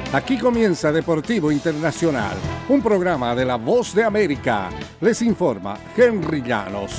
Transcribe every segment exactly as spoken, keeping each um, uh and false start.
Aquí comienza Deportivo Internacional, un programa de La Voz de América. Les informa Henry Llanos.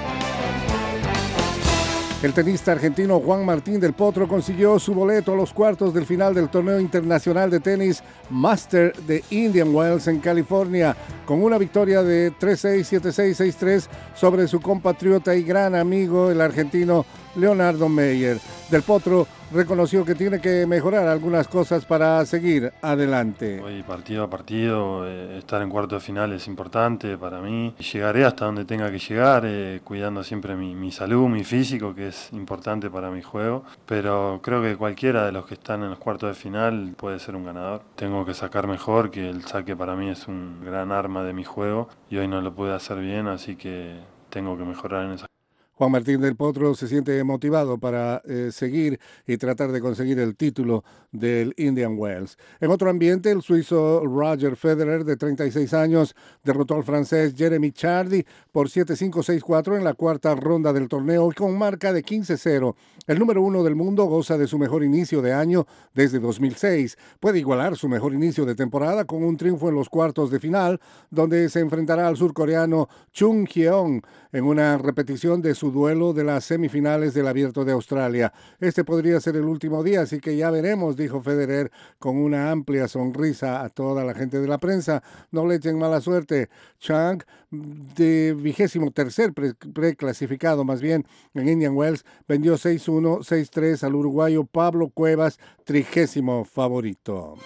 El tenista argentino Juan Martín del Potro consiguió su boleto a los cuartos del final del torneo internacional de tenis Master de Indian Wells en California, con una victoria de tres seis, siete seis, seis tres sobre su compatriota y gran amigo, el argentino Leonardo Meyer. Del Potro reconoció que tiene que mejorar algunas cosas para seguir adelante. Hoy partido a partido, eh, estar en cuarto de final es importante para mí. Llegaré hasta donde tenga que llegar, eh, cuidando siempre mi, mi salud, mi físico, que es importante para mi juego. Pero creo que cualquiera de los que están en los cuartos de final puede ser un ganador. Tengo que sacar mejor, que el saque para mí es un gran arma de mi juego y hoy no lo pude hacer bien, así que tengo que mejorar en esa. Juan Martín del Potro se siente motivado para eh, seguir y tratar de conseguir el título del Indian Wells. En otro ambiente, el suizo Roger Federer, de treinta y seis años, derrotó al francés Jeremy Chardy por siete cinco, seis cuatro en la cuarta ronda del torneo con marca de quince cero. El número uno del mundo goza de su mejor inicio de año desde dos mil seis. Puede igualar su mejor inicio de temporada con un triunfo en los cuartos de final, donde se enfrentará al surcoreano Chung Hyeong en una repetición de su su duelo de las semifinales del Abierto de Australia. Este podría ser el último día, así que ya veremos, dijo Federer con una amplia sonrisa a toda la gente de la prensa. No le echen mala suerte. Chang, de vigésimo tercer pre- preclasificado más bien en Indian Wells, vendió seis uno, seis tres al uruguayo Pablo Cuevas, trigésimo favorito.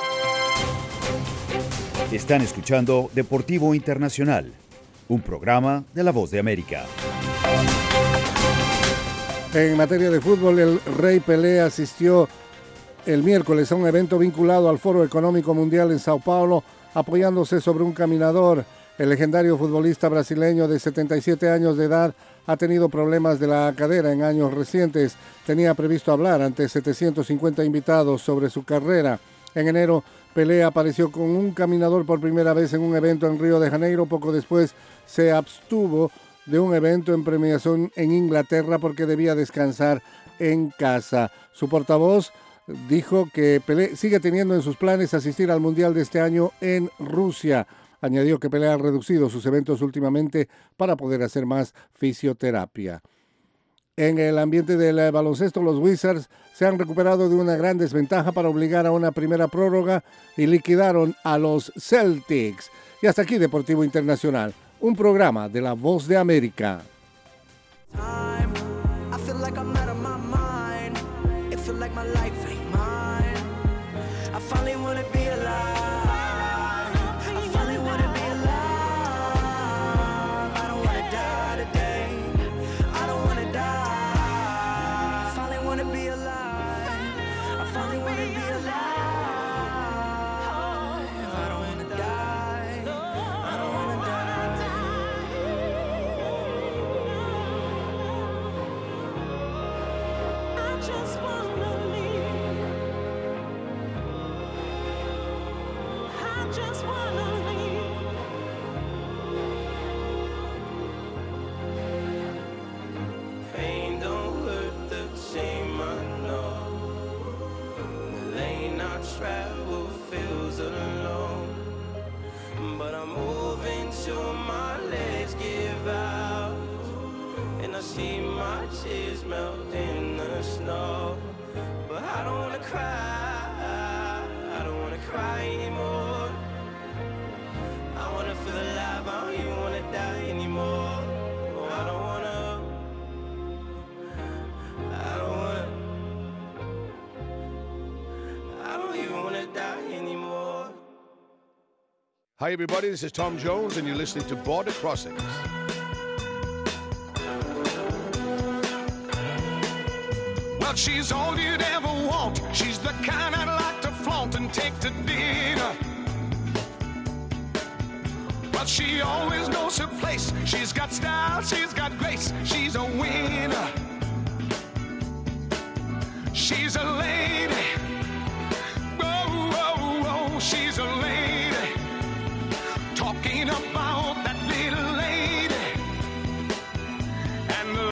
Están escuchando Deportivo Internacional, un programa de La Voz de América. En materia de fútbol, el Rey Pelé asistió el miércoles a un evento vinculado al Foro Económico Mundial en Sao Paulo, apoyándose sobre un caminador. El legendario futbolista brasileño de setenta y siete años de edad ha tenido problemas de la cadera en años recientes. Tenía previsto hablar ante setecientos cincuenta invitados sobre su carrera. En enero, Pelé apareció con un caminador por primera vez en un evento en Río de Janeiro. Poco después se abstuvo de un evento en premiación en Inglaterra porque debía descansar en casa. Su portavoz dijo que Pelé sigue teniendo en sus planes asistir al Mundial de este año en Rusia. Añadió que Pelé ha reducido sus eventos últimamente para poder hacer más fisioterapia. En el ambiente del baloncesto, los Wizards se han recuperado de una gran desventaja para obligar a una primera prórroga y liquidaron a los Celtics. Y hasta aquí Deportivo Internacional, un programa de La Voz de América. Hi everybody, this is Tom Jones and you're listening to Border Crossings. Well, she's all you'd ever want. She's the kind I'd like to flaunt and take to dinner. But she always knows her place. She's got style, she's got grace. She's a winner. She's a lady.